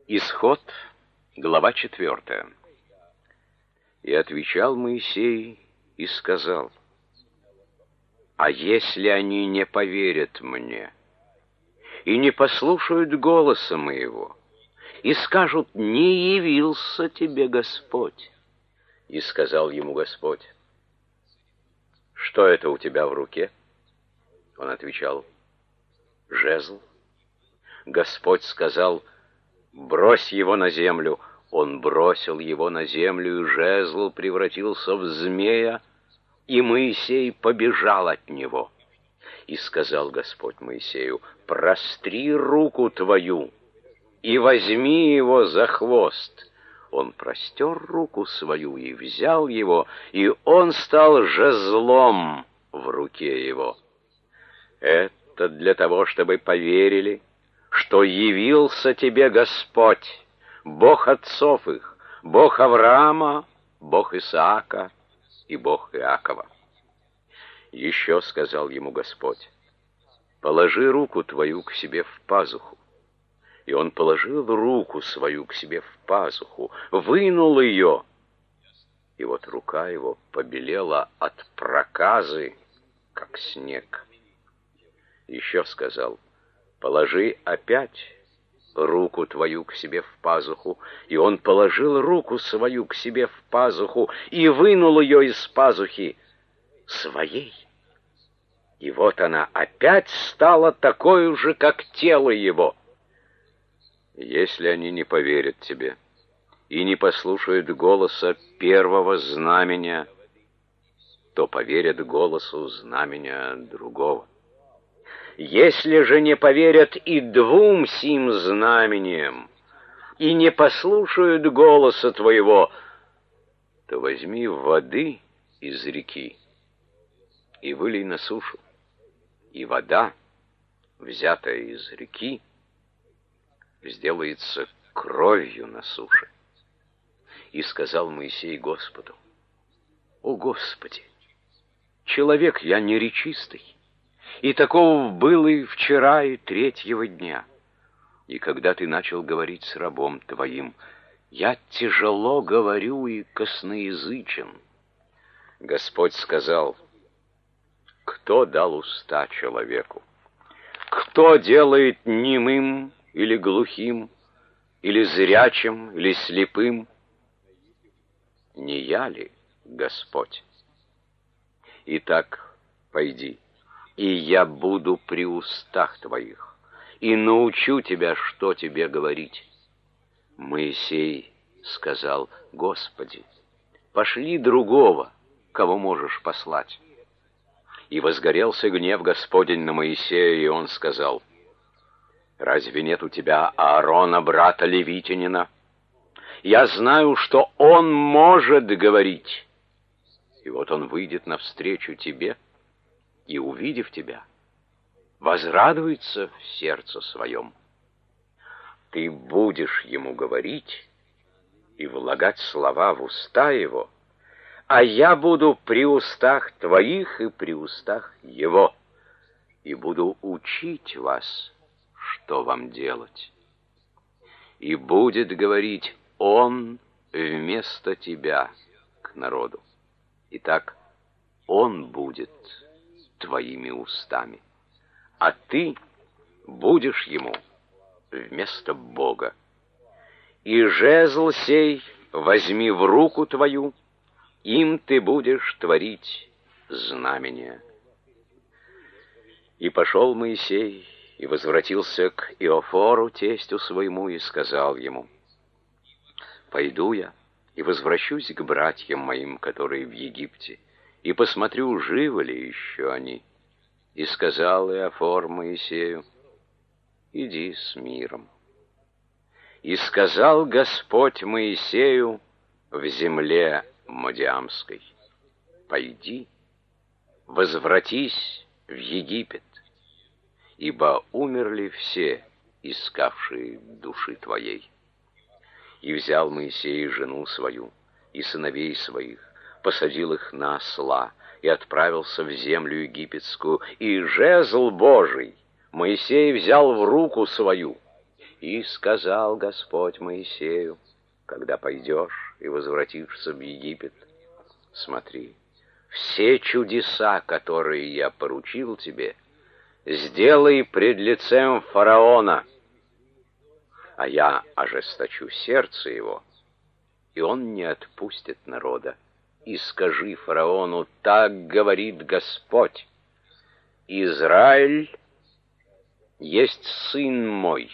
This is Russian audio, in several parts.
Исход, глава 4. И отвечал Моисей и сказал: «А если они не поверят мне и не послушают голоса моего, и скажут: не явился тебе Господь?» И сказал ему Господь: «Что это у тебя в руке?» Он отвечал: «Жезл». Господь сказал: «Брось его на землю». Он бросил его на землю, и жезл превратился в змея, и Моисей побежал от него. И сказал Господь Моисею: «Простри руку твою и возьми его за хвост». Он простер руку свою и взял его, и он стал жезлом в руке его. Это для того, чтобы поверили, что явился тебе Господь, Бог отцов их, Бог Авраама, Бог Исаака и Бог Иакова. Еще сказал ему Господь: «Положи руку твою к себе в пазуху». И он положил руку свою к себе в пазуху, вынул ее, и вот рука его побелела от проказы, как снег. Еще сказал: «Положи опять руку твою к себе в пазуху». И он положил руку свою к себе в пазуху и вынул ее из пазухи своей. И вот она опять стала такой же, как тело его. Если они не поверят тебе и не послушают голоса первого знамения, то поверят голосу знамения другого. Если же не поверят и двум сим знамениям, и не послушают голоса твоего, то возьми воды из реки и вылей на сушу, и вода, взятая из реки, сделается кровью на суше. И сказал Моисей Господу: «О Господи, человек я неречистый, и такого был и вчера, и третьего дня. И когда ты начал говорить с рабом твоим, я тяжело говорю и косноязычен». Господь сказал: «Кто дал уста человеку? Кто делает немым или глухим, или зрячим, или слепым? Не я ли, Господь? Итак, пойди, и я буду при устах твоих, и научу тебя, что тебе говорить». Моисей сказал: «Господи, пошли другого, кого можешь послать». И возгорелся гнев Господень на Моисея, и он сказал: «Разве нет у тебя Аарона, брата Левитянина? Я знаю, что он может говорить. И вот он выйдет навстречу тебе, и, увидев тебя, возрадуется в сердце своем. Ты будешь ему говорить и влагать слова в уста его, а я буду при устах твоих и при устах его, и буду учить вас, что вам делать. И будет говорить он вместо тебя к народу. Итак, он будет твоими устами, а ты будешь ему вместо Бога. И жезл сей возьми в руку твою, им ты будешь творить знамения». И пошел Моисей и возвратился к Иофору, тестю своему, и сказал ему: «Пойду я и возвращусь к братьям моим, которые в Египте, и посмотрю, живы ли еще они». И сказал Иофор Моисею: «Иди с миром». И сказал Господь Моисею в земле Мадиамской: «Пойди, возвратись в Египет, ибо умерли все, искавшие души твоей». И взял Моисей жену свою и сыновей своих, посадил их на осла и отправился в землю египетскую, и жезл Божий Моисей взял в руку свою, И сказал Господь Моисею: когда пойдешь и возвратишься в Египет, смотри, все чудеса, которые я поручил тебе, сделай пред лицем фараона, а я ожесточу сердце его, и он не отпустит народа. И скажи фараону: так говорит Господь: Израиль есть сын мой,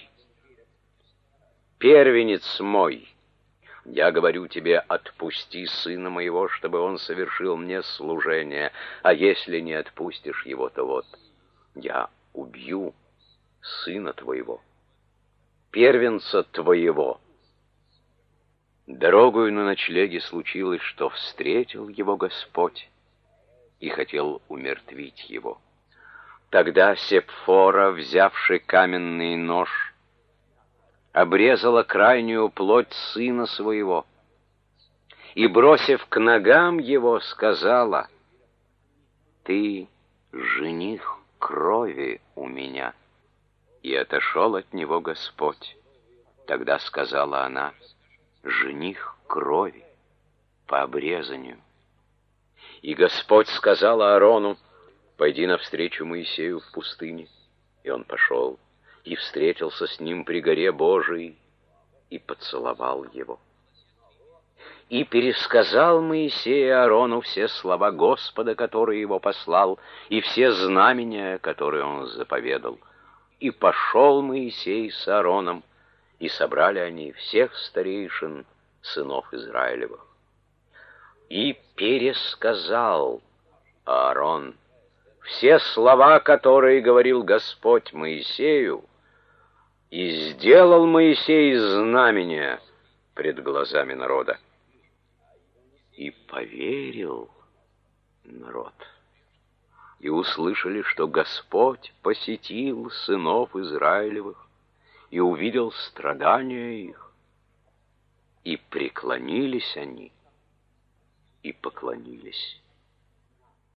первенец мой. Я говорю тебе: отпусти сына моего, чтобы он совершил мне служение, а если не отпустишь его, то вот я убью сына твоего, первенца твоего. Дорогою на ночлеге случилось, что встретил его Господь и хотел умертвить его. Тогда Сепфора, взявши каменный нож, обрезала крайнюю плоть сына своего и, бросив к ногам его, сказала: «Ты жених крови у меня». И отошел от него Господь. Тогда сказала она: «Жених крови по обрезанию». И Господь сказал Аарону: «Пойди навстречу Моисею в пустыне». И он пошел и встретился с ним при горе Божией и поцеловал его. И пересказал Моисей Аарону все слова Господа, которые его послал, и все знамения, которые он заповедал. И пошел Моисей с Аароном, и собрали они всех старейшин сынов Израилевых. И пересказал Аарон все слова, которые говорил Господь Моисею, и сделал Моисей знамения пред глазами народа. И поверил народ, и услышали, что Господь посетил сынов Израилевых и увидел страдания их, и преклонились они, и поклонились